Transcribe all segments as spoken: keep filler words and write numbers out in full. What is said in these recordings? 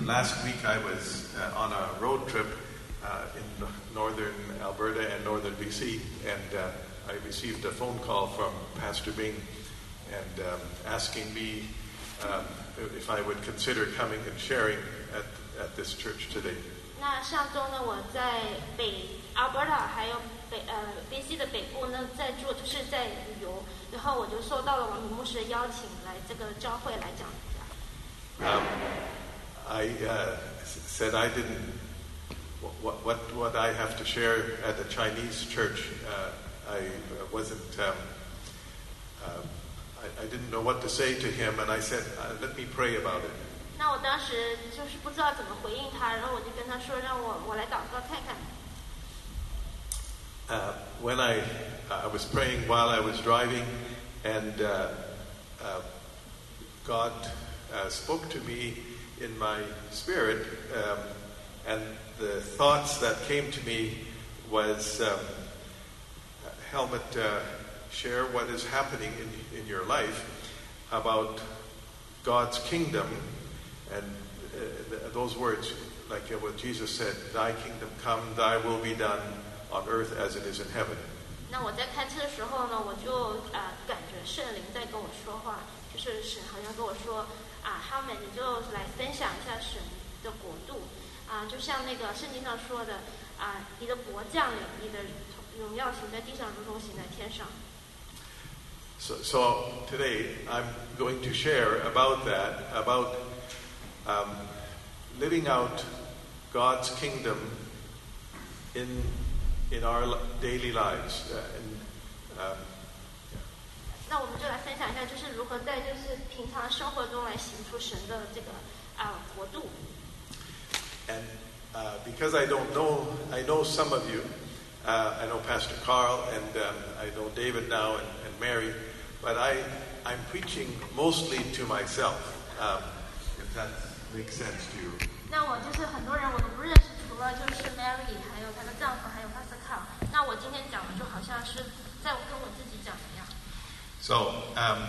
last week I was uh, on a road trip uh, in northern Alberta and northern B C, and uh, I received a phone call from Pastor Bing and um, asking me um, if I would consider coming and sharing at, at this church today. 那上周呢，我在北 Alberta 还有北呃 B C 的北部呢，在做就是在旅游，然后我就受到了王明牧师的邀请，来这个教会来讲一下。 Um, I uh, said I didn't. What what what I have to share at the Chinese church, uh, I wasn't. Um, uh, I, I didn't know what to say to him, and I said, uh, "Let me pray about it." 那我当时就是不知道怎么回应他，然后我就跟他说，让我我来祷告看看。 Uh, when I I was praying while I was driving, and uh, uh, God uh, spoke to me in my spirit, um, and the thoughts that came to me was, um, Helmut, uh, share what is happening in in your life about God's kingdom. And uh, those words, like uh, what Jesus said, "Thy kingdom come, Thy will be done on earth as it is in heaven." 那我在开车的时候呢，我就啊、呃、感觉圣灵在跟我说话，就是神好像跟我说啊，哈美，你就来分享一下神的国度啊，就像那个圣经上说的啊，你的国降临，你的荣耀行在地上，如同行在天上。 So, so today I'm going to share about that, about Um, living out God's kingdom in in our daily lives. Uh, and, um, 那我们就来分享一下，就是如何在就是平常生活中来行出神的这个啊、呃、国度。 And uh, because I don't know, I know some of you. Uh, I know Pastor Carl, and um, I know David now, and, and Mary. But I I'm preaching mostly to myself. Um, if that makes sense to you. 那我就是很多人我都不认识，除了就是 Mary， 还有她的丈夫，还有 Pastor Carl。那我今天讲的就好像是在跟我自己讲一样。 So um,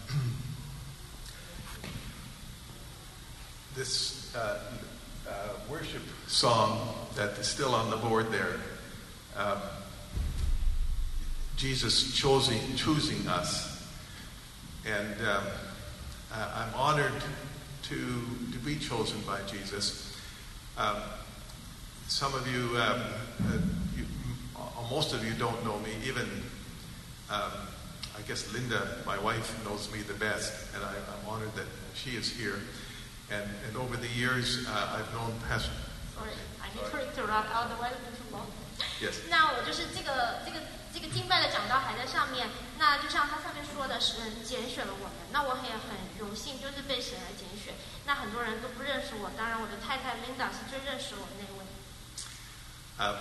this uh, uh, worship song that is still on the board there, um, Jesus choosing choosing us, and um, I'm honored to to be chosen by Jesus. Um, some of you, um, uh, you, most of you don't know me. Even, um, I guess Linda, my wife, knows me the best, and I, I'm honored that she is here. And, and over the years, uh, I've known Pastor. Sorry, I need to interrupt. Otherwise, it's too long. Yes. 那我就是这个这个这个敬拜的讲道还在上面。那就像他上面说的，神拣选了我们。那我也很荣幸，就是被神来拣选。那很多人都不认识我，当然我的太太 Linda 是最认识我的那位。 Um,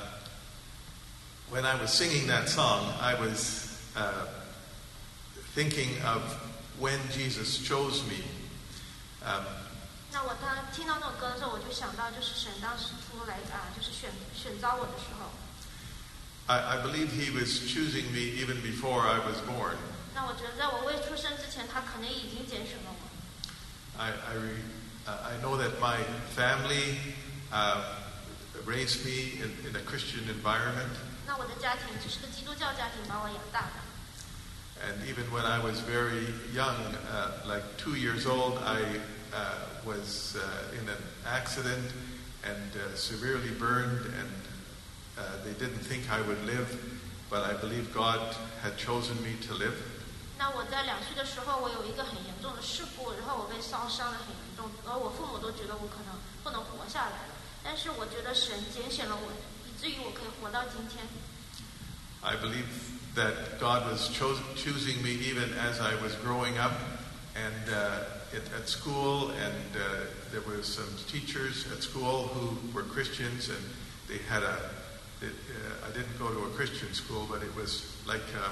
when I was singing that song, I was uh, thinking of when Jesus chose me. Um, 那我当听到那首歌的时候，我就想到，就是神当时出来啊，就是选选召我的时候。 I, I believe He was choosing me even before I was born. 那我觉得在我未出生之前，他可能已经拣选了我。 I, I, re, uh, I know that my family uh, raised me in, in a Christian environment. 那我的家庭只是个基督教家庭，把我养大的。 And even when I was very young, uh, like two years old, I uh, was uh, in an accident and uh, severely burned, and uh, they didn't think I would live, but I believe God had chosen me to live. 那我在两岁的时候，我有一个很严重的事故，然后我被烧伤得很严重，而我父母都觉得我可能不能活下来了。但是我觉得神拣选了我，以至于我可以活到今天。 I believe that God was cho- choosing me even as I was growing up, and uh, at, at school, and uh, there were some teachers at school who were Christians, and they had a. It, uh, I didn't go to a Christian school, but it was like a,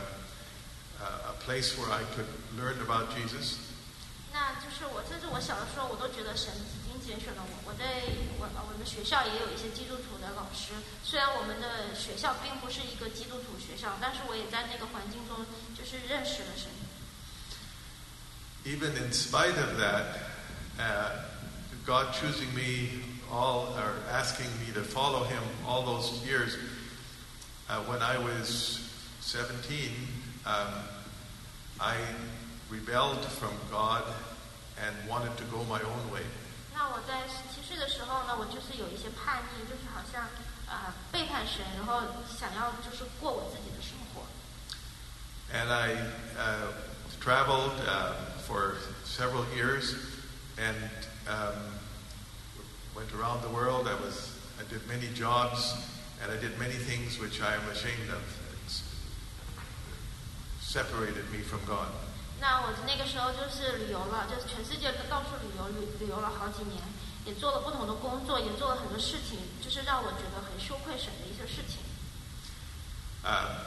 a place where I could learn about Jesus. 那就是我，甚至我小的时候，我都觉得神已经拣选了我。我在我我们学校也有一些基督徒的老师，虽然我们的学校并不是一个基督徒学校，但是我也在那个环境中就是认识了神。 Even in spite of that, uh, God choosing me all, or asking me to follow him all those years, uh, when I was seventeen, um, I rebelled from God and wanted to go my own way. 那我在十七岁的时候呢，我就是有一些叛逆，就是好像呃背叛神，然后想要就是过我自己的生活。 And I uh, traveled uh, for several years and um, went around the world. I was I did many jobs and I did many things which I am ashamed of. It's separated me from God. 那我那个时候就是旅游了，就是全世界到处旅游，旅旅游了好几年，也做了不同的工作，也做了很多事情，就是让我觉得很羞愧神的一些事情。 Uh,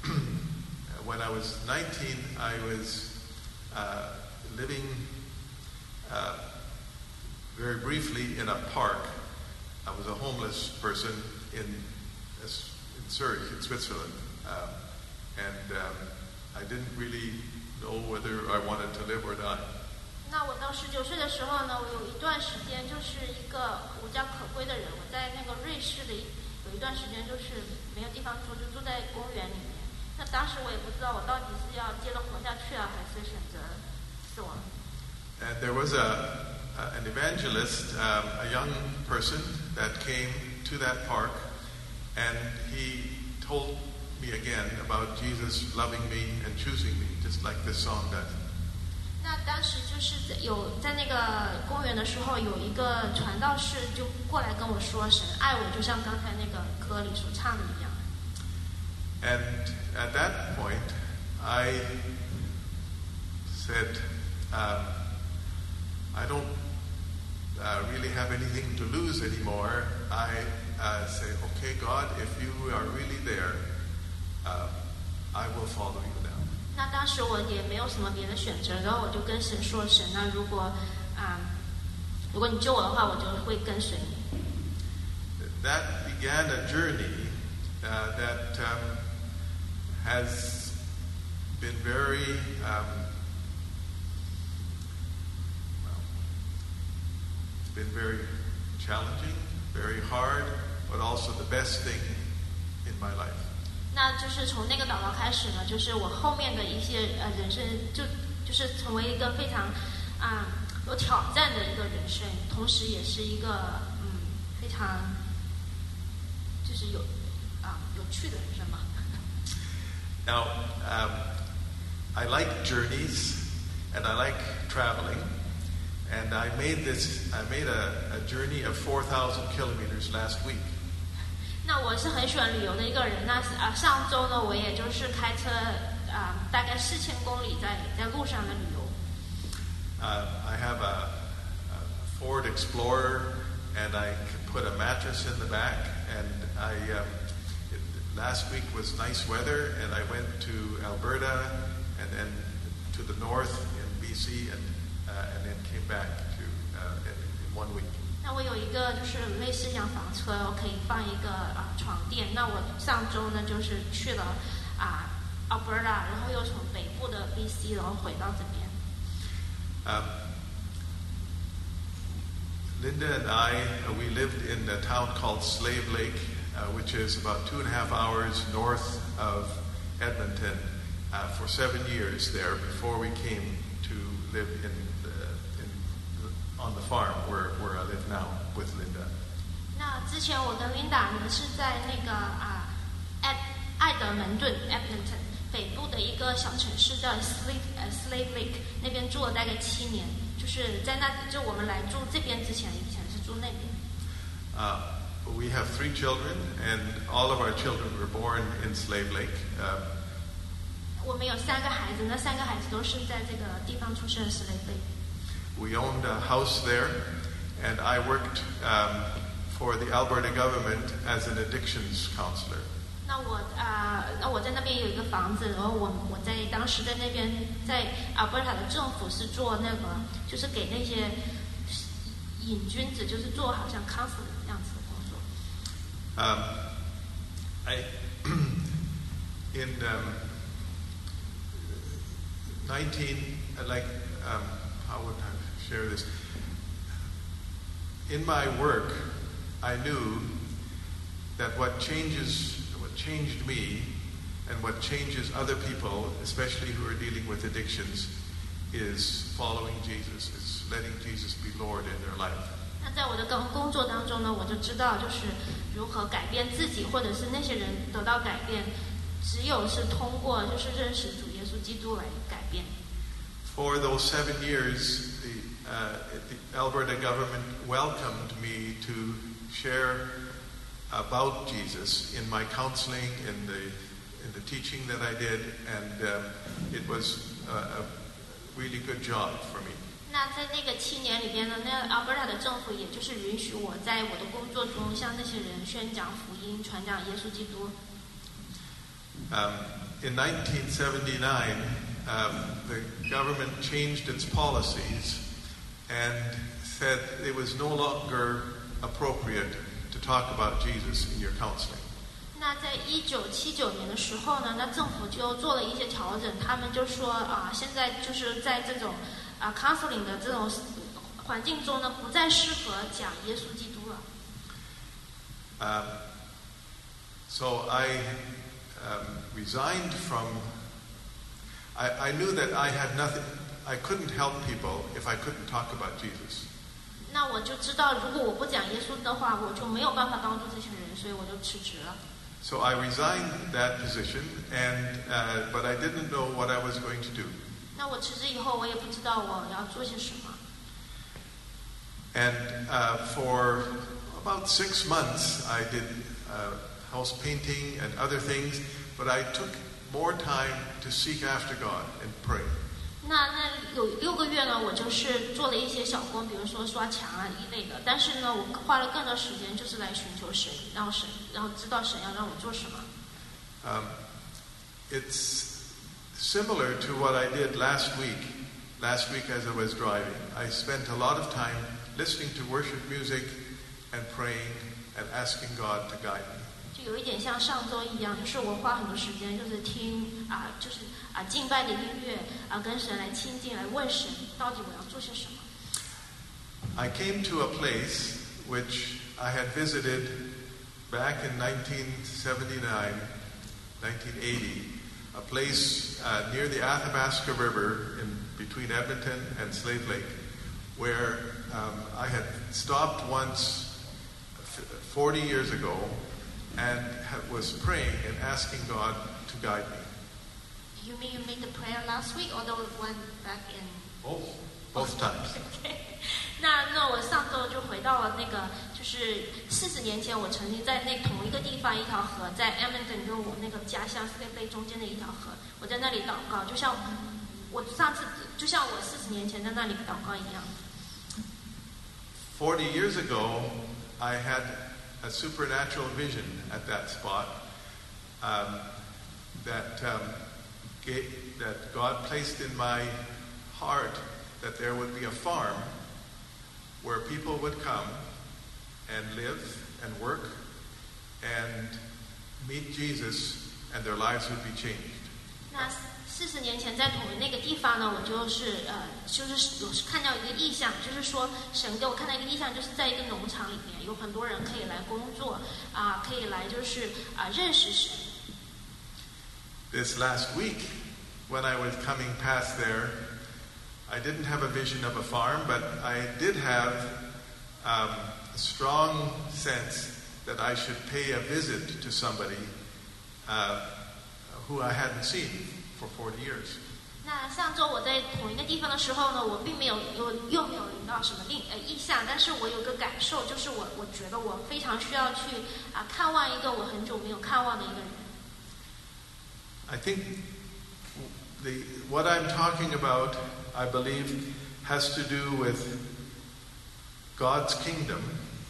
when I was nineteen, I was uh, living uh, very briefly in a park. I was a homeless person in, in Zurich, in Switzerland, um, and um, I didn't really know whether I wanted to live or die. 那我到十九岁的时候呢，我有一段时间就是一个无家可归的人。我在那个瑞士的有一段时间就是没有地方住，就住在公园里面。那当时我也不知道我到底是要接着活下去啊，还是选择死亡。 And there was a, a an evangelist, um, a young person that came to that park, and he told me again about Jesus loving me and choosing me, just like this song does. 那当时就是有在那个公园的时候，有一个传道士就过来跟我说，神爱我，就像刚才那个歌里所唱的一样。 And at that point, I said, um, I don't uh, really have anything to lose anymore. I uh, say, okay, God, if you are really there, uh, I will follow you now. 那当时我也没有什么别的选择，然后我就跟神说：“神，那如果啊、嗯，如果你救我的话，我就会跟随你。” That began a journey uh, that um, has been very um, well, it's been very challenging, very hard, but also the best thing in my life. 那就是从那个祷告开始呢，就是我后面的一些呃人生，就就是成为一个非常啊、嗯、有挑战的一个人生，同时也是一个嗯非常就是有啊、有趣的人生嘛。 Now, um, I like journeys and I like traveling, and I made this. I made a, a journey of four thousand kilometers last week. 那我是很喜欢旅游的一个人。那啊，上周呢，我也就是开车啊，大概四千公里在在路上的旅游。 Uh, I have a, a Ford Explorer, and I put a mattress in the back. And I um, it, last week was nice weather, and I went to Alberta, and then to the north in B C, and uh, and then came back to uh, in, in one week. 那我有一个就是类似像房车，我可以放一个啊床垫。那我上周呢就是去了啊 Alberta， 然后又从北部的 B C， 然后回到这边。 Um, Linda and I, uh, we lived in a town called Slave Lake, uh, which is about two and a half hours north of Edmonton, uh, for seven years there before we came to live in, the, in on the farm where, where I live now with Linda. 那之前我跟 Linda 呢是在那个啊爱爱德蒙顿 Edmonton 北部的一个小城市叫 Slave 呃 Slave Lake 那边住了大概七年，就是在那就我们来住这边之前，以前是住那边。 Uh, we have three children, and all of our children were born in Slave Lake. Uh, 我们有三个孩子，那三个孩子都是在这个地方出生的 Slave Lake。 We owned a house there, and I worked um, for the Alberta government as an addictions counselor. 那我啊、呃，那我在那边有一个房子，然后我我在当时在那边在 Alberta 的政府是做那个，就是给那些瘾君子，就是做好像 counselor 这样子的工作。 Um, I in um, nineteen, like um, how would I share this? in my work, I knew that what changes, what changed me, and what changes other people, especially who are dealing with addictions, is following Jesus, is letting Jesus be Lord in their life. 那在我的工工作当中呢，我就知道就是如何改变自己，或者是那些人得到改变，只有是通过就是认识主耶稣基督来改变。 For those seven years, the, uh, the Alberta government welcomed me to share about Jesus in my counseling, in the in the teaching that I did, and um, it was a, a really good job for me. 那在那个七年里边呢，那 Alberta 的政府也就是允许我在我的工作中向那些人宣讲福音，传讲耶稣基督。 Um, in nineteen seventy-nine, um, the government changed its policies and said it was no longer appropriate to talk about Jesus in your counseling. 那在一九七九年的时候呢，那政府就做了一些调整，他们就说啊，现在就是在这种啊 counseling 的这种环境中呢，不再适合讲耶稣基督了。 Um, so I um, resigned from. I, I knew that I had nothing. I couldn't help people if I couldn't talk about Jesus. 那我就知道，如果我不讲耶稣的话，我就没有办法帮助这些人，所以我就辞职了。 So I resigned that position, and uh, but I didn't know what I was going to do. 那我辞职以后，我也不知道我要做些什么。 And uh, for about six months, I did uh, house painting and other things, but I took more time to seek after God and pray. 那那有六个月呢，我就是做了一些小工，比如说刷墙啊一类的。但是呢，我花了更多时间，就是来寻求神，让神，然后知道神要让我做什么。 Um, it's similar to what I did last week. Last week, as I was driving, I spent a lot of time listening to worship music and praying and asking God to guide me. 就有一点像上周一样，就是我花很多时间，就是听啊，就是啊敬拜的音乐啊，跟神来亲近，来问神到底我要做些什么。 I came to a place which I had visited back in nineteen seventy-nine, nineteen eighty, a place uh, near the Athabasca River in between Edmonton and Slave Lake, where um, I had stopped once forty years ago and was praying and asking God to guide me. You mean you made the prayer last week or the one back in? Both, both times. Okay. 那那我上周就回到了那个，就是四十年前我曾经在那同一个地方一条河，在 Edmonton 跟我那个家乡 Slave Lake 中间的一条河，我在那里祷告，就像我上次就像我四十年前在那里祷告一样。 Forty years ago, I had a supernatural vision at that spot um, that um, gave, that God placed in my heart that there would be a farm where people would come and live and work and meet Jesus and their lives would be changed. 那四十年前在同那个地方呢，我就是呃，就是有看到一个意象，就是说神给我看到一个意象，就是在一个农场里面有很多人可以来工作啊、呃，可以来就是啊、呃、认识神。 This last week, when I was coming past there, I didn't have a vision of a farm, but I did have um, a strong sense that I should pay a visit to somebody uh, who I hadn't seen for forty years. 那上周我在同一个地方的时候呢，我并没有有又没有领到什么另呃意象，但是我有个感受，就是我我觉得我非常需要去啊、呃、看望一个我很久没有看望的一个人。 I think the what I'm talking about, I believe, has to do with God's kingdom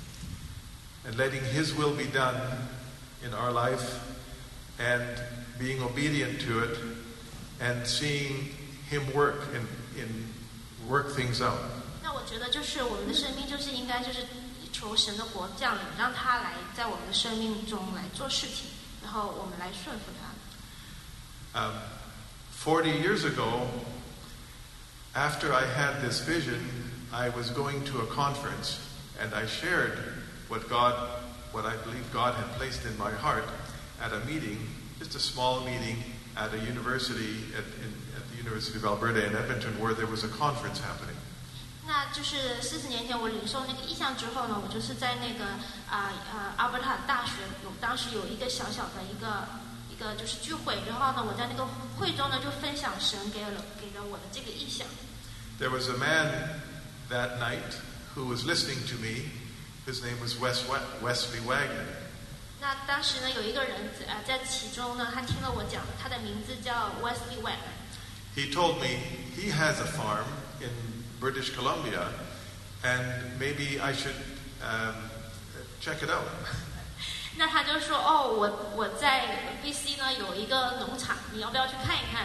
and letting His will be done in our life and being obedient to it and seeing Him work and, and work things out. 那我觉得就是我们的生命就是应该就是求神的国降临，让他来在我们的生命中来做事情，然后我们来顺服他。 Um, Forty years ago, after I had this vision, I was going to a conference, and I shared what God, what I believe God had placed in my heart at a meeting, just a small meeting at a university at, in, at the University of Alberta in Edmonton, where there was a conference happening. 那就是四十年前我领受那个意象之后呢，我就是在那个啊呃阿伯塔大学有当时有一个小小的一个一个就是聚会，然后呢我在那个会中呢就分享神给了给了我的这个意象。 There was a man that night who was listening to me. His name was Wes, Wesley Wagner. 那当时呢有一个人呃在其中呢，他听了我讲，他的名字叫 Wesley Wagner。 He told me he has a farm in British Columbia, and maybe I should um, check it out. 那他就说：“哦，我我在 B C 呢有一个农场，你要不要去看一看？”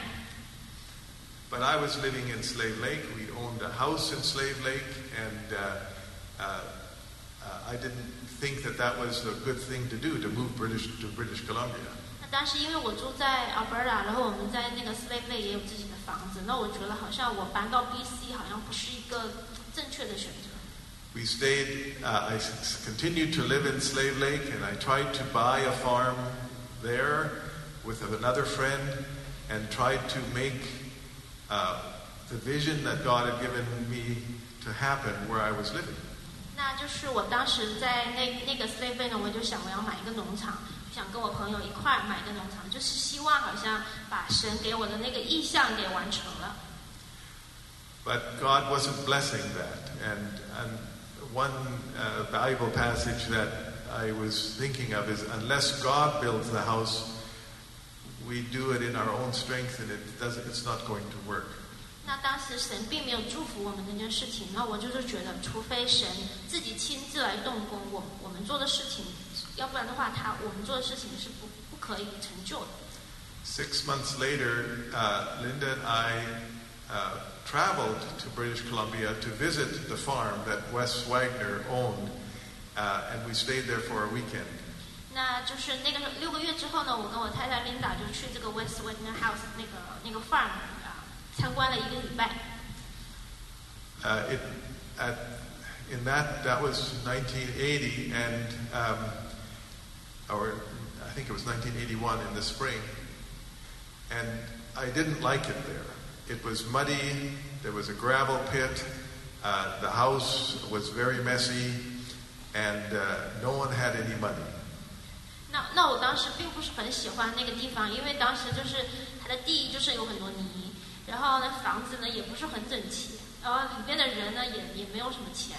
But I was living in Slave Lake. We owned a house in Slave Lake, and uh, uh, uh, I didn't think that that was a good thing to do to move British to British Columbia. 那当时因为我住在 Alberta， 然后我们在那个 Slave Lake 也有自己的房子，那我觉得好像我搬到 B C 好像不是一个正确的选择。 We stayed. Uh, I continued to live in Slave Lake, and I tried to buy a farm there with another friend, and tried to make uh, the vision that God had given me to happen where I was living. 那就是我当时在那那个 Slave Lake 呢，我就想我要买一个农场。想跟我朋友一块儿买个农场，就是希望好像把神给我的那个意象给完成了。 But God wasn't blessing that, and, and one uh, valuable passage that I was thinking of is, unless God builds the house, we do it in our own strength, and it doesn't. It's not going to work. 那当时神并没有祝福我们这件事情，那我就是觉得，除非神自己亲自来动工，我我们做的事情。要不然的话，他我们做的事情是不不可以成就的。 Six months later, uh, Linda and I uh, traveled to British Columbia to visit the farm that Wes Wagner owned, uh, and we stayed there for a weekend. 那就是那个六个月之后呢，我跟我太太 Linda 就去这个 Wes Wagner House 那个那个 farm 啊，参观了一个礼拜。 Uh, it, at, in that that was nineteen eighty, and um, or I think it was nineteen eighty-one in the spring, and I didn't like it there. It was muddy, there was a gravel pit, uh, the house was very messy, and uh, no one had any money. 那那我当时并不是很喜欢那个地方，因为当时就是它的地就是有很多泥，然后呢房子呢也不是很整齐，然后里边的人呢也也没有什么钱。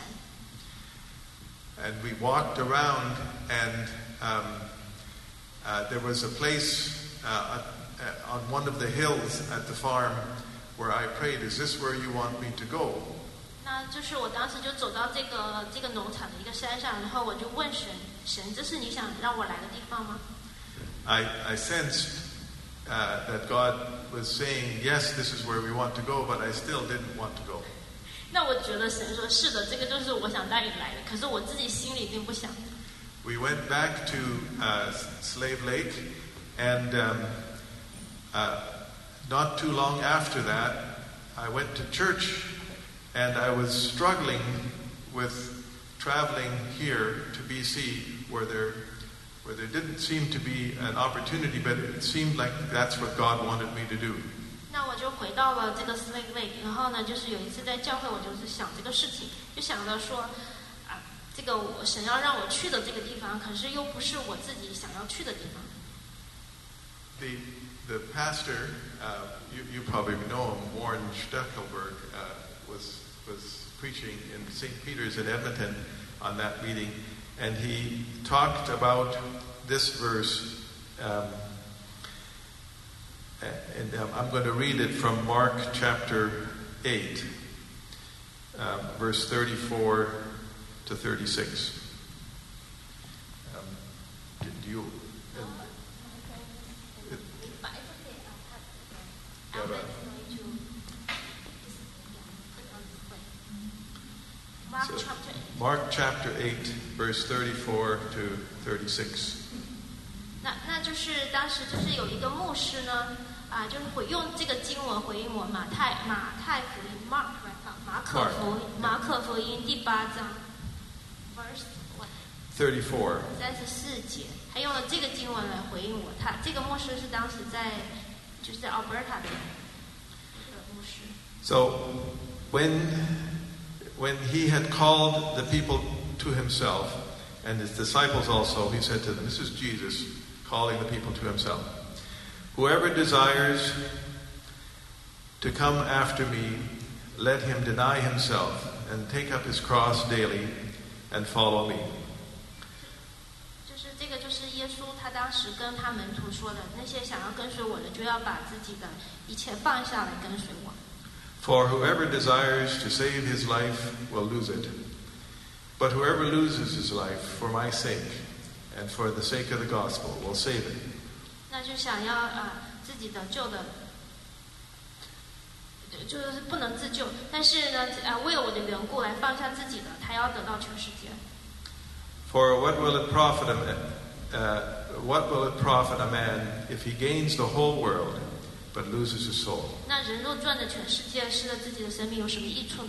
And we walked around, and um, uh, there was a place uh, uh, on one of the hills at the farm where I prayed, "Is this where you want me to go?" 那就是我当时就走到这个这个农场的一个山上，然后我就问神：神，这是你想让我来的地方吗？ I, I sensed uh, that God was saying, "Yes, this is where we want to go," but I still didn't want to go. 那我觉得神说是的，这个就是我想带你来的，可是我自己心里并不想。 We went back to uh, Slave Lake, and um, uh, not too long after that, I went to church, and I was struggling with traveling here to B C, where there, where there didn't seem to be an opportunity, but it seemed like that's what God wanted me to do. 那我就回到了这个 Slave Lake， 然后呢，就是有一次在教会，我就是想这个事情，就想到说，啊，这个我神要让我去的这个地方，可是又不是我自己想要去的地方。 The the pastor, uh, you you probably know him, Warren Steckelberg, uh, was was preaching in Saint Peter's in Edmonton on that meeting, and he talked about this verse. Um, And um, I'm going to read it from Mark chapter eight, um, verse thirty-four to thirty-six. Um, do you? Um, it, yeah, but, so Mark chapter eight, verse thirty-four to thirty-six. 那那就是当时就是有一个牧师呢，啊，就是回用这个经文回应我马太马太福音 Mark 马可福马可福音第八章。 verse what thirty-four. 三十四节，他用了这个经文来回应我。他这个牧师是当时在就是在 Alberta 的牧师。 So when when he had called the people to himself and his disciples also, he said to them, this is Jesus calling the people to himself. Whoever desires to come after me, let him deny himself and take up his cross daily and follow me. 就是这个，就是耶稣他当时跟他门徒说的，那些想要跟随我的，就要把自己的一切放下来跟随我。 For whoever desires to save his life will lose it, but whoever loses his life for my sake and for the sake of the gospel will save it. 那就想要啊、呃、自己得救的。就是不能自救，但是呢，呃，为了我的缘故来放下自己的，他要得到全世界。 For what will it profit a man? Uh, what will it profit a man if he gains the whole world but loses his soul? 那人若赚了全世界，失了自己的生命，有什么益处呢？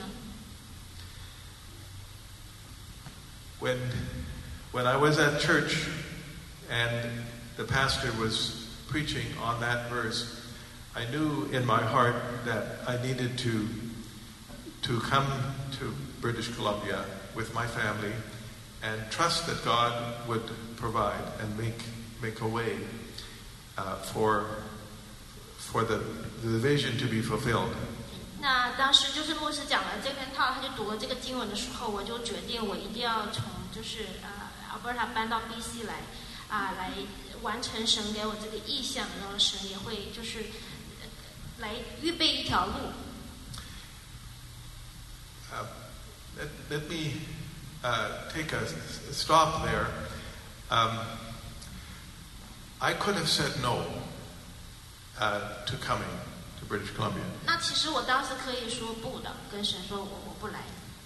When when I was at church and the pastor was preaching on that verse, I knew in my heart that I needed to to come to British Columbia with my family and trust that God would provide and make make a way uh, for for the the vision to be fulfilled. 那当时就是牧师讲了这篇套，他就读了这个经文的时候，我就决定我一定要从就是啊 Alberta 搬到 B C 来啊、呃、来完成神给我这个意向，然后神也会就是。来预备一条路。 Uh, let, let me uh, take a, a stop there. Um, I could have said no uh, to coming to British Columbia. 那其实我当时可以说不的，跟神说我我不来。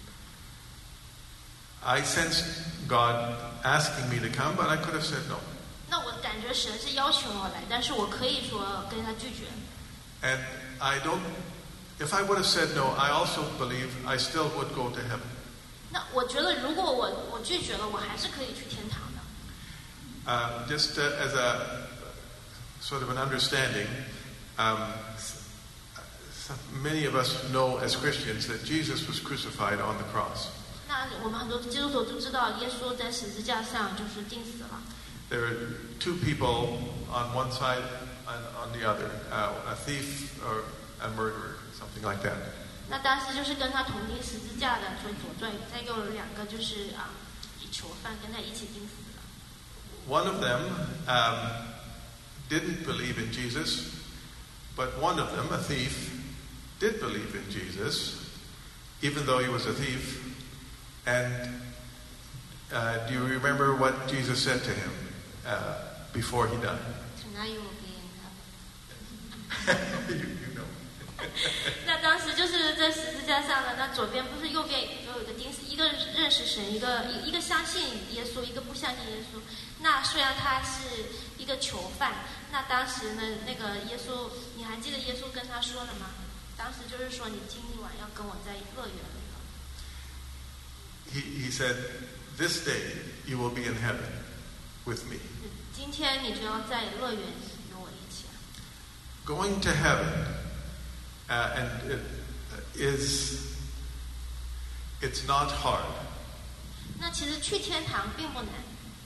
I sensed God asking me to come, but I could have said no. 那我感觉神是邀请我来，但是我可以说跟他拒绝。 And I don't, if I would have said no, I also believe I still would go to heaven. 那我觉得如果我我拒绝了，我还是可以去天堂的。 Uh, just uh, as a sort of an understanding, um, many of us know as Christians that Jesus was crucified on the cross. 那我们很多基督徒都知道，耶稣在十字架上就是钉死了。 There are two people on one side and on the other, uh, a thief or a murderer, something like that. 那当时就是跟他同钉十字架的，所以左传再给我两个就是啊，囚犯跟他一起钉死了。 One of them um, didn't believe in Jesus, but one of them, a thief, did believe in Jesus, even though he was a thief. And uh, do you remember what Jesus said to him uh, before he died? Tonight you will be in you, you know. 那当时就是在十字架上的，那左边不是右边有一个钉死，一个认识神，一个一一个相信耶稣，一个不相信耶稣。那虽然他是一个囚犯，那当时呢，那个耶稣，你还记得耶稣跟他说了吗？当时就是说，你今晚要跟我在乐园里了。 He, he said, "This day you will be in heaven with me." 今天你就要在乐园与我一起。 Going to heaven, uh, and it is, it's not hard. 那其实去天堂并不难。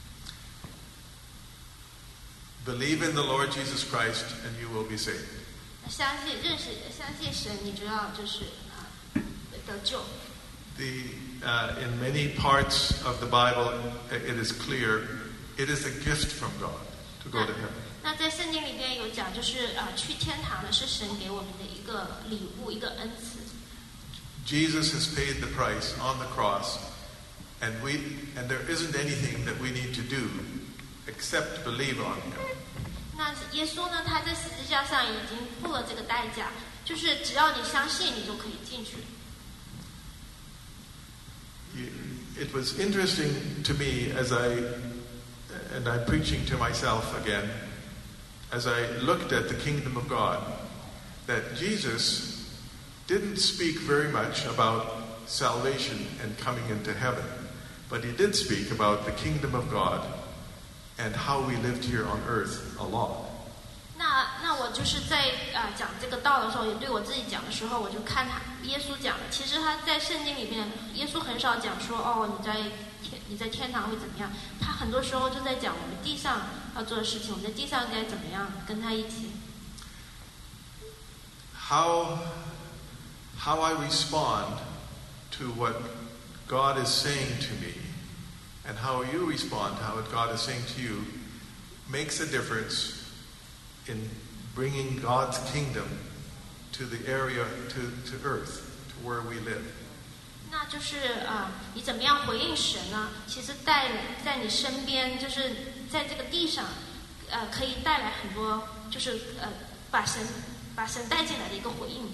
Believe in the Lord Jesus Christ, and you will be saved. 相信认识相信神，你就要就是啊得救。 The uh, in many parts of the Bible, it is clear it is a gift from God to go to heaven. 那在圣经里边有讲，就是啊去天堂的是神给我们的一个礼物，一个恩赐。 Jesus has paid the price on the cross, and we and there isn't anything that we need to do except believe on Him. 那耶稣呢？他在十字架上已经付了这个代价，就是只要你相信，你就可以进去。 It was interesting to me as I, and I'm preaching to myself again, as I looked at the kingdom of God, that Jesus didn't speak very much about salvation and coming into heaven, but he did speak about the kingdom of God and how we lived here on earth a lot. 那那我就是在啊、呃、讲这个道的时候，也对我自己讲的时候，我就看他耶稣讲的。其实他在圣经里面，耶稣很少讲说哦你在天你在天堂会怎么样，他很多时候就在讲我们地上要做的事情，我们在地上该怎么样跟他一起。 How how I respond to what God is saying to me, and how you respond to what God is saying to you, makes a difference in bringing God's kingdom to the area, to, to earth, to where we live. 那就是呃，你怎么样回应神呢？其实带在你身边，就是在这个地上，呃，可以带来很多，就是呃，把神把神带进来的一个回应。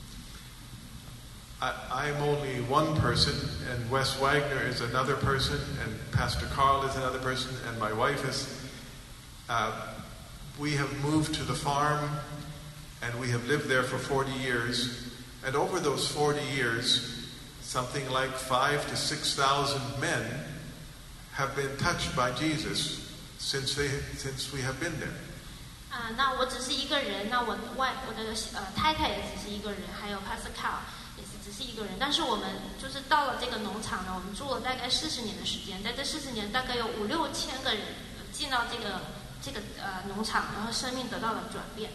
I, I'm only one person, and Wes Wagner is another person, and Pastor Carl is another person, and my wife is. Uh, we have moved to the farm, and we have lived there for forty years. And over those forty years, something like five to six thousand men have been touched by Jesus since they since we have been there. 啊、呃，那我只是一个人，那我外我的呃太太也只是一个人，还有 Pastor Carl 也是只是一个人。但是我们就是到了这个农场呢，我们住了大概四十年的时间，在这四十年大概有五六千个人进到这个这个呃农场，然后生命得到了转变。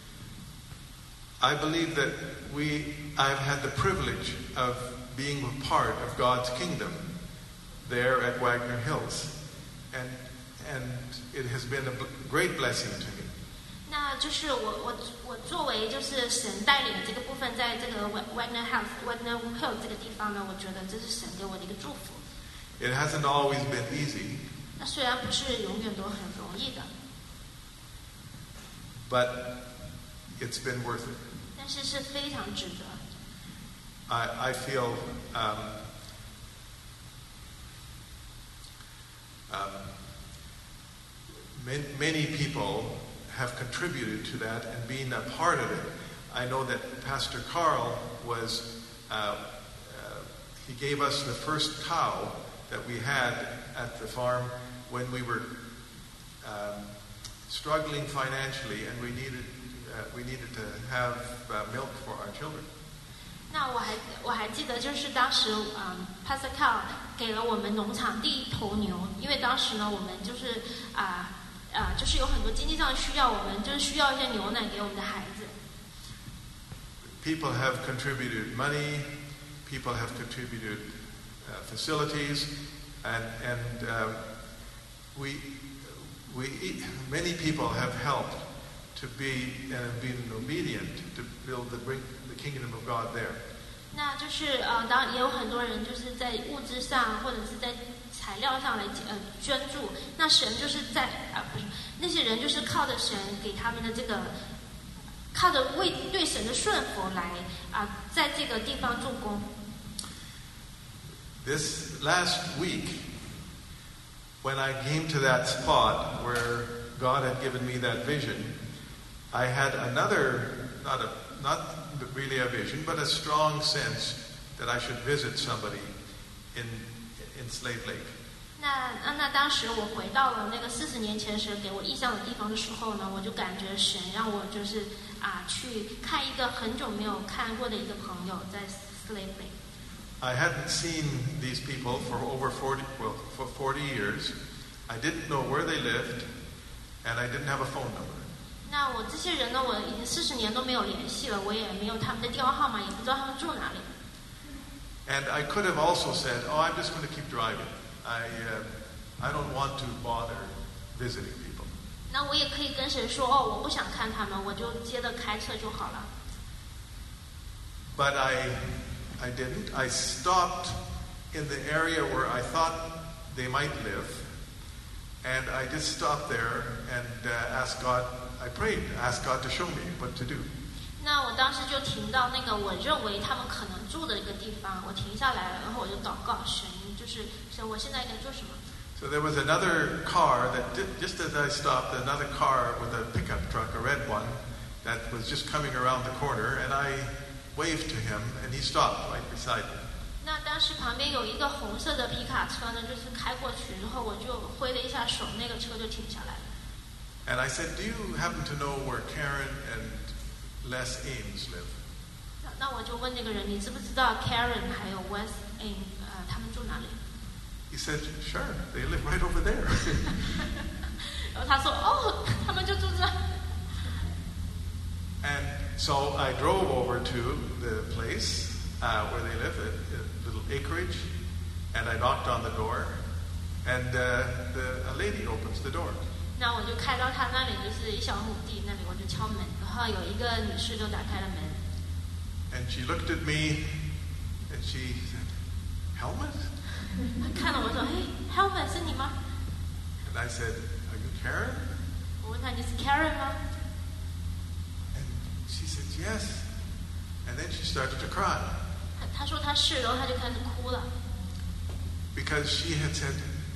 I believe that we I've had the privilege of being a part of God's kingdom there at Wagner Hills, and and it has been a great blessing to me. 那就是我我我作为就是神带领这个部分，在这个 Wagner House Wagner Hill 这个地方呢，我觉得这是神给我的一个祝福。 It hasn't always been easy. 那虽然不是永远都很容易的， but it's been worth it. 但是是非常值得。 I I feel um, um, many, many people have contributed to that and been a part of it. I know that Pastor Carl was, uh, uh, he gave us the first cow that we had at the farm when we were um, struggling financially, and we needed, uh, we needed to have uh, milk for our children. 那我还我还记得，就是当时嗯 ，Pastor Carl 给了我们农场第一头牛，因为当时呢，我们就是啊。啊、呃，就是有很多经济上的需要，我们就是需要一些牛奶给我们的孩子。 People have contributed money, people have contributed uh, facilities, and and uh, we we many people have helped to be and been obedient to build the bring the kingdom of God there. 那就是呃，当然也有很多人就是在物质上或者是在材料上来呃捐助，那神就是在啊、呃、不是那些人就是靠着神给他们的这个，靠着为对神的顺服来啊、呃、在这个地方做工。 This last week, when I came to that spot where God had given me that vision, I had another not a not really a vision, but a strong sense that I should visit somebody in in Slave Lake. 那那那当时我回到了那个四十年前神给我意象的地方的时候呢，我就感觉神让我就是啊去看一个很久没有看过的一个朋友在 Slave Lake。 I hadn't seen these people for over forty well for forty years. I didn't know where they lived, and I didn't have a phone number. 那我这些人呢，我已经四十年都没有联系了，我也没有他们的电话号码，也不知道他们住哪里。 And I could have also said, "Oh, I'm just going to keep driving. I, uh, I don't want to bother visiting people." 那我也可以跟神说，哦，我不想看他们，我就接着开车就好了。 But I, I didn't. I stopped in the area where I thought they might live, and I just stopped there and uh, asked God. I prayed, asked God to show me what to do. 那我当时就停到那个我认为他们可能住的一个地方，我停下来了，然后我就祷告神，就是神，我现在该做什么？ So there was another car that did, just as I stopped, another car with a pickup truck, a red one, that was just coming around the corner, and I waved to him, and he stopped right beside me. 那当时旁边有一个红色的皮卡车呢，就是开过去，然后我就挥了一下手，那个车就停下来了。 And I said, "Do you happen to know where Karen and Les Ames live?" 那那我就问那个人，你知不知道 Karen 还有 Wes Ames 呃他们住哪里？ He said, "Sure, they live right over there." 然后他说，哦，他们就住这。 And so I drove over to the place uh, where they live, a, a little acreage, and I knocked on the door, and uh, the, a lady opens the door. 那我就开到他那里，就是一小亩地那里，我就敲门，然后有一个女士就打开了门。 And she looked at me, and she said, "Helmut?" 她看了我说，嘿 ，Helmut 是你吗？ And I said, "Are you Karen?" 我问她，你是 Karen 吗？ And she said, "Yes." And then she started to cry. 她她说她是，然后她就开始哭了。 Because she had said,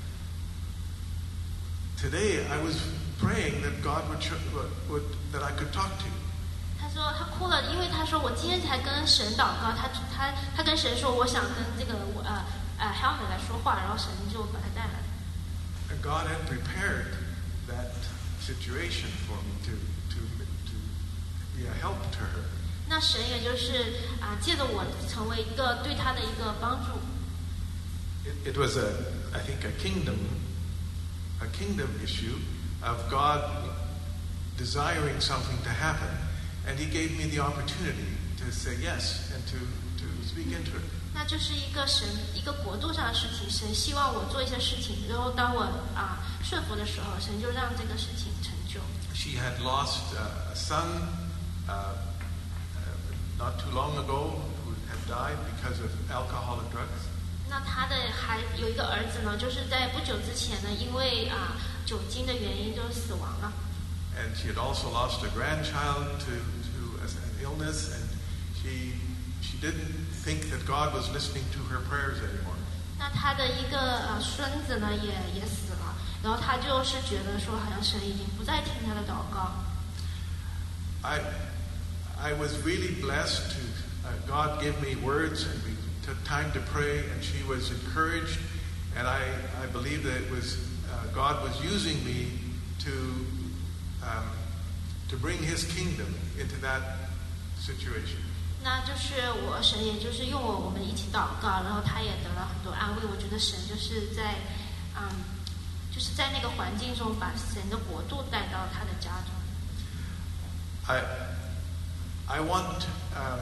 "Today I was praying that God would, would, would that I could talk to you." 她说她哭了，因为她说我今天才跟神祷告，她她她跟神说我想跟这个呃呃 Helmut 来说话，然后神就把她带来了。 And God had prepared that situation for me to to to be a help to her. 那神也就是啊，借着我成为一个对她的一个帮助。 It, it was a, I think, a kingdom, a kingdom issue of God desiring something to happen, and He gave me the opportunity to say yes and to to speak into it. 那就是一个神一个国度上的事情，神希望我做一些事情，然后当我啊顺服的时候，神就让这个事情成就。 She had lost uh, a son uh, uh, not too long ago who had died because of alcohol and drugs. 那他的还有一个儿子呢，就是在不久之前呢，因为啊酒精的原因就死亡了。 And she had also lost a grandchild to to an illness, and she she didn't think that God was listening to her prayers anymore. 那他的一个呃孙子呢，也也死了，然后他就是觉得说，好像神已经不再听他的祷告。 I I was really blessed to uh, God give me words, and we took time to pray, and she was encouraged, and I I believe that it was uh, God was using me to um, to bring His kingdom into that situation. 那就是我神，也就是用我我们一起祷告，然后他也得了很多安慰。我觉得神就是在，嗯，就是在那个环境中把神的国度带到他的家中。 I I want um,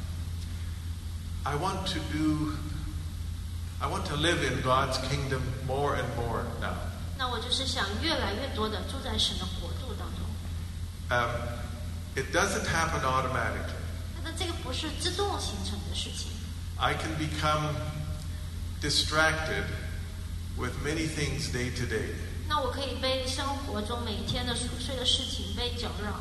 I want to do I want to live in God's kingdom more and more now. 那我就是想越来越多的住在神的国度当中。 Um, it doesn't happen automatically. 那这个不是自动形成的事情。 I can become distracted with many things day to day. 那我可以被生活中每一天的琐碎的事情被搅扰。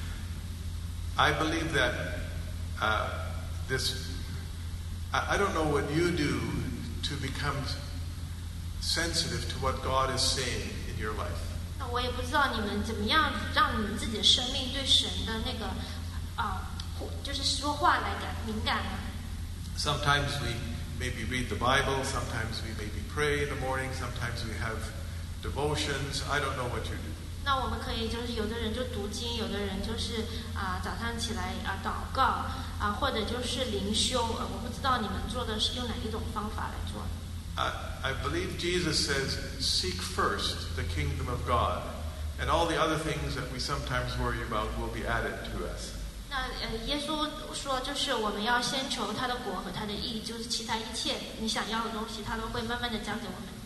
I believe that uh, this. I, I don't know what you do to become sensitive to what God is saying in your life. 那我也不知道你们怎么样让你们自己的生命对神的那个啊、呃，就是说话来感敏感呢。 Sometimes we maybe read the Bible. Sometimes we maybe pray in the morning. Sometimes we have devotions. I don't know what you do. 那我们可以就是有的人就读经，有的人就是啊、呃、早上起来啊、呃、祷告啊、呃，或者就是灵修。呃，我不知道你们做的是用哪一种方法来做。 I, I believe Jesus says, "Seek first the kingdom of God, and all the other things that we sometimes worry about will be added to us." 那呃，耶稣说，就是我们要先求他的国和他的义，就是其他一切你想要的东西，他都会慢慢的加给我们。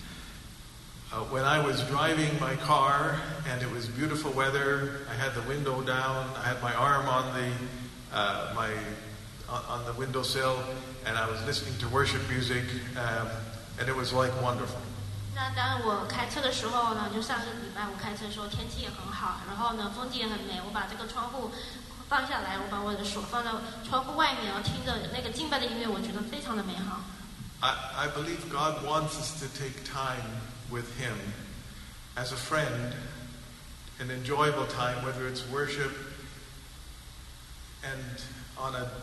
Uh, when I was driving my car and it was beautiful weather, I had the window down, I had my arm on the uh, my on, on the windowsill, and I was listening to worship music, um, and it was like wonderful. 那当我开车的时候呢，就上个礼拜我开车的时候天气也很好，然后呢风景也很美，我把这个窗户放下来，我把我的手放在窗户外面，然后听着那个敬拜的音乐，我觉得非常的美好。 I, I believe God wants us to take time with Him as a friend, an enjoyable time, whether it's worship and on a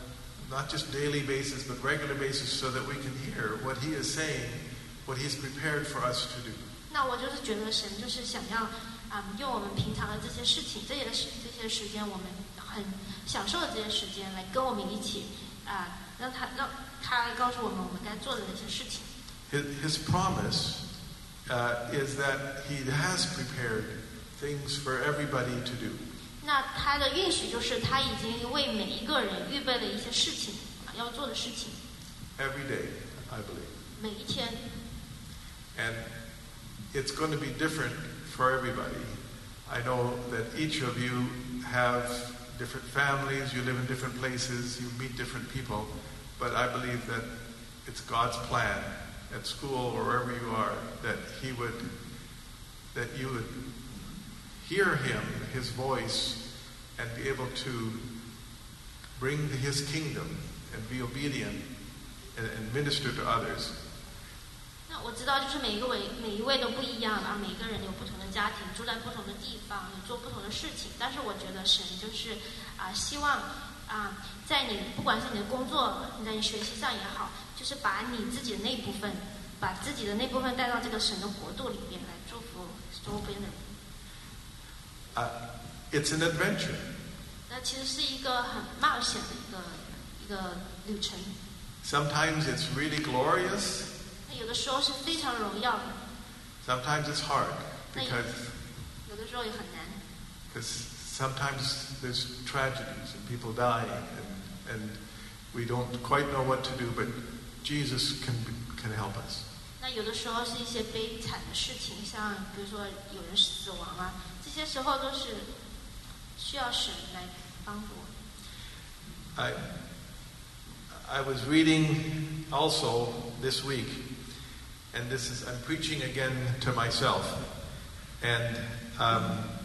not just daily basis, but regular basis, so that we can hear what He is saying, what He's prepared for us to do. 那我就是觉得神就是想要啊、嗯，用我们平常的这些事情，这些时这些时间，我们很享受的这些时间，来跟我们一起啊、呃，让他让他来告诉我们我们该做的那些事情。 His, his promise uh, is that He has prepared things for everybody to do. 那他的应许就是他已经为每一个人预备了一些事情啊，要做的事情。 Every day, I believe. 每一天。 And it's going to be different for everybody. I know that each of you have different families, you live in different places, you meet different people, but I believe that it's God's plan at school or wherever you are, that He would, that you would hear Him, His voice, and be able to bring His kingdom and be obedient and, and minister to others. 那我知道，就是每一个位每一位都不一样啊，每一个人有不同的家庭，住在不同的地方，有做不同的事情。但是我觉得神就是啊，希望啊，在你不管是你的工作，你在你学习上也好，就是把你自己的那一部分，把自己的那部分带到这个神的国度里边来祝福周边的人。 Uh, it's an adventure. 那其实是一个很冒险的一个一个旅程。 Sometimes it's really glorious. 有的时候是非常荣耀的。 Sometimes it's hard because 有的时候也很难。 Because sometimes there's tragedies and people dying, and and we don't quite know what to do, but Jesus can can help us. 那有的时候是一些悲惨的事情，像比如说有人死亡啊，这些时候都是需要神来帮助我。 I I was reading also this week. And this is, I'm preaching again to myself. And um,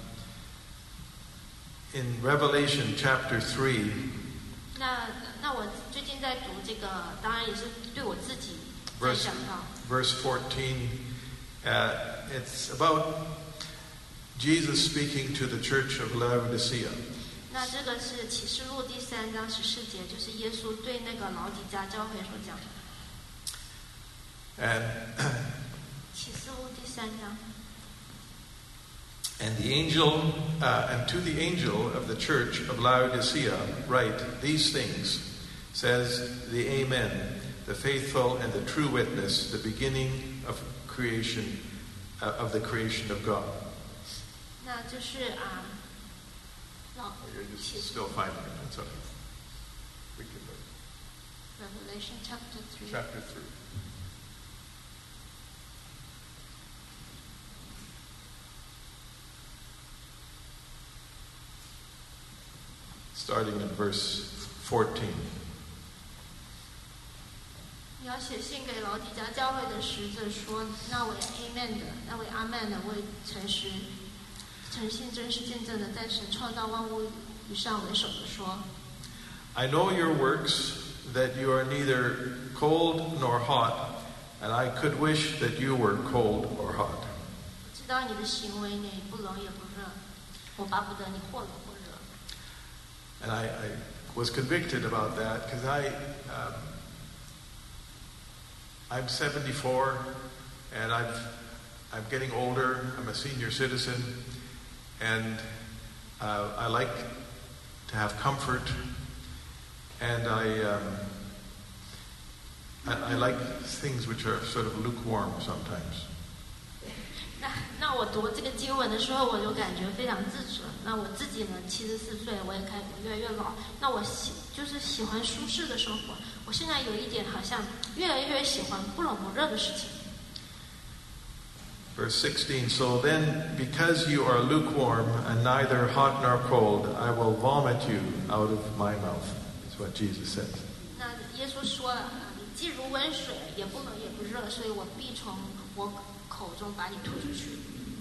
in Revelation chapter three, 那那我最近在读这个，当然也是对我自己在 verse, 讲到。 verse fourteen, uh, it's about Jesus speaking to the church of Laodicea. 那这个是启示录第三章十四节，就是耶稣对那个老底嘉教会所讲的。 And, and the angel, uh, and to the angel of the church of Laodicea write these things, says the Amen, the faithful and the true witness, the beginning of creation, uh, of the creation of God. 那就是啊，老 You're just still finding it. That's okay. We can look. Revelation chapter three. Chapter three. Starting in verse fourteen. 你要写信给老底嘉教会的使者说，那位 Amen 的，那位阿曼的，为诚实、诚信、真实见证的，在神创造万物以上为首的说。 I know your works, that you are neither cold nor hot, and I could wish that you were cold or hot. 知道你的行为，你不冷也不热，我巴不得你或冷或热。 And I, I was convicted about that because I, um, I'm seventy-four, and I've, I'm getting older. I'm a senior citizen, and uh, I like to have comfort, and I, um, I, I like things which are sort of lukewarm sometimes. 那那我读这个经文的时候，我就感觉非常自责。那我自己呢，七十四岁，我也开始越来越老。那我喜就是喜欢舒适的生活。我现在有一点好像越来越喜欢不冷不热的事情。 Verse sixteen, so then, because you are lukewarm and neither hot nor cold, I will vomit you out of my mouth. That's what Jesus says. 那耶稣说了，你既如温水，也不冷也不热，所以我必从我口中把你吐出去。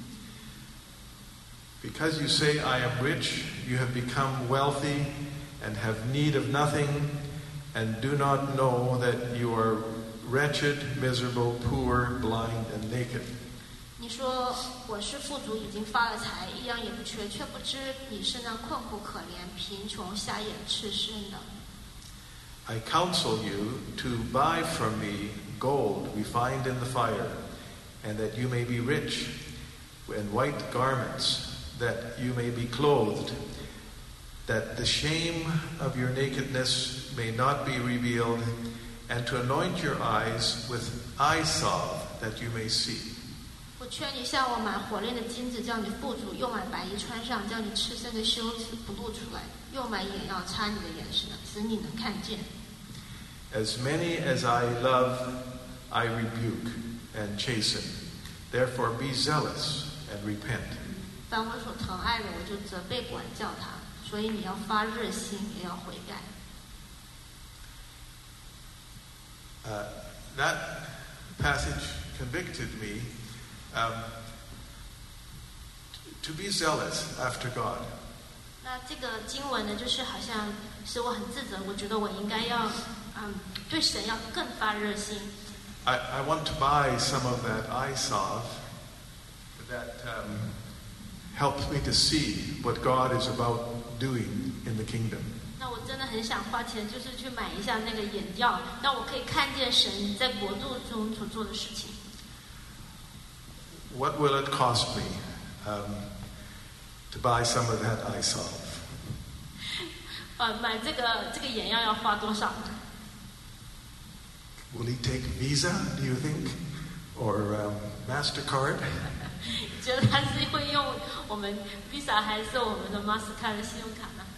Because you say, I am rich, you have become wealthy and have need of nothing, and do not know that you are wretched, miserable, poor, blind, and naked. 你说我是富足，已经发了财，一样也不缺，却不知你是那困苦可怜、贫穷、瞎眼、赤身的。 I counsel you to buy from me gold refined in the fire, and that you may be rich, and white garments, that you may be clothed, that the shame of your nakedness may not be revealed, and to anoint your eyes with eye salve, that you may see. 我劝你向我买火炼的金子，叫你富足；又买白衣穿上，叫你赤身的羞耻不露出来；又买眼药擦你的眼，使使你能看见。 As many as I love, I rebuke and chasten. Therefore be zealous and repent. 凡我所疼爱的，我就责备管教他。所以你要发热心，也要悔改。 Uh, that passage convicted me um, to be zealous after God. 那这个经文呢，就是好像使我很自责，我觉得我应该要，嗯，对神要更发热心。 I, I want to buy some of that eye salve that um, helps me to see what God is about doing in the kingdom. 那我真的很想花钱，就是去买一下那个眼药，让我可以看见神在国度中所做的事情。 What will it cost me um, to buy some of that eye salve? 呃，买这个这个眼药要花多少呢？ Will he take Visa, do you think? Or um, MasterCard? 你觉得他是会用我们 Visa 还是我们的 Mastercard 的信用卡呢？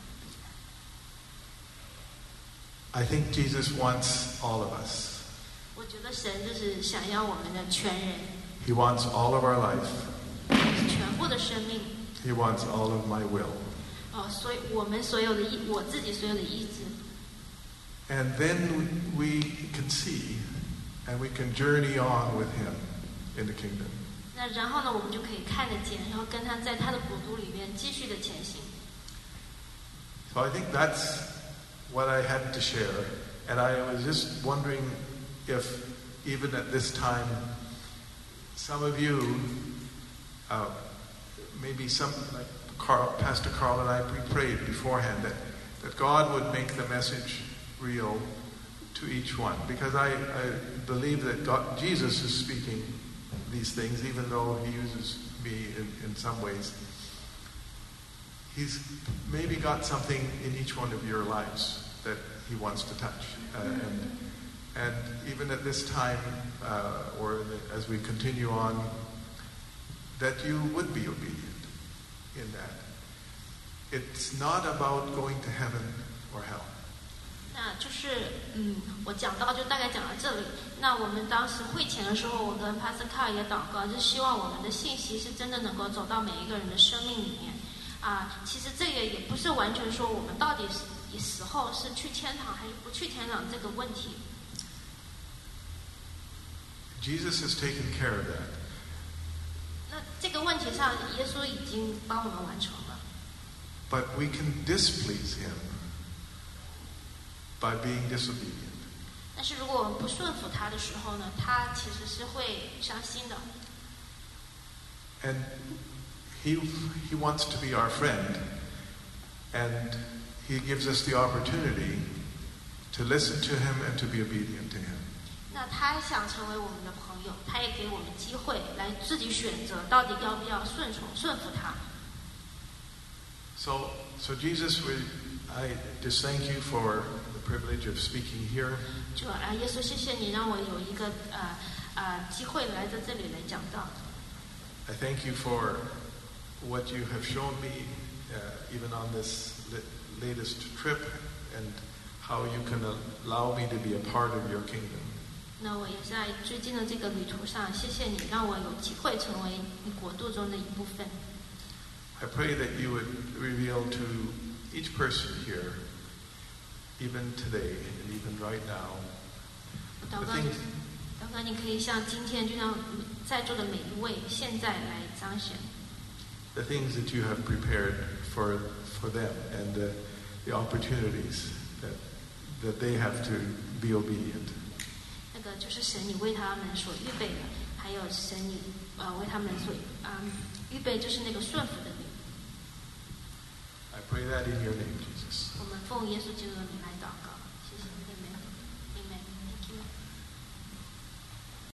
I think Jesus wants all of us. 我觉得神就是想要我们的全人， He wants all of our life. 全部的生命。 He wants all of my will. 哦，所以我们所有的意，我自己所有的意志。 And then we can see and we can journey on with him in the kingdom. 那然后呢，我们就可以看得见，然后跟他在他的国度里面继续的前行。 So I think that's what I had to share. And I was just wondering if even at this time, some of you, uh, maybe some, like Carl, Pastor Carl and I, we prayed beforehand that, that God would make the message real to each one. Because I, I believe that God, Jesus is speaking these things, even though he uses me in, in some ways. He's maybe got something in each one of your lives that he wants to touch. Uh, and, and even at this time, uh, or as we continue on, that you would be obedient in that. It's not about going to heaven or hell. 那就是，嗯，我讲到就大概讲到这里。那我们当时会前的时候，我跟 Pastor Carl 也祷告，就希望我们的信息是真的能够走到每一个人的生命里面。啊，其实这个也不是完全说我们到底是死后是去天堂还是不去天堂这个问题。 Jesus has taken care of that. 那这个问题上，耶稣已经帮我们完成了。 But we can displease him by being disobedient. 但是如果我们不顺服他的时候呢，他其实是会伤心的。 And he, he wants to be our friend, and he gives us the opportunity to listen to him and to be obedient to him. 那他想成为我们的朋友，他也给我们机会来自己选择到底要不要顺从顺服他。 So, so Jesus, we, I just thank you for the privilege of speaking here. 就啊，耶稣，谢谢你让我有一个呃呃机会来在这里来讲道。 I thank you for what you have shown me, uh, even on this latest trip, and how you can allow me to be a part of your kingdom. 那我也在最近的这个旅途上，谢谢你让我有机会成为你国度中的一部分。 I pray that you would reveal to each person here, even today and even right now, 祷 the 告， things, 祷告，你可以像今天，就像在座的每一位，现在来彰显 the things that you have prepared for for them, and uh, the opportunities that that they have to be obedient. 那个就是神你为他们所预备的，还有神你呃为他们所嗯预备就是那个顺服的灵。 I pray that in your name, Jesus. 我们奉耶稣基督的名来祷告。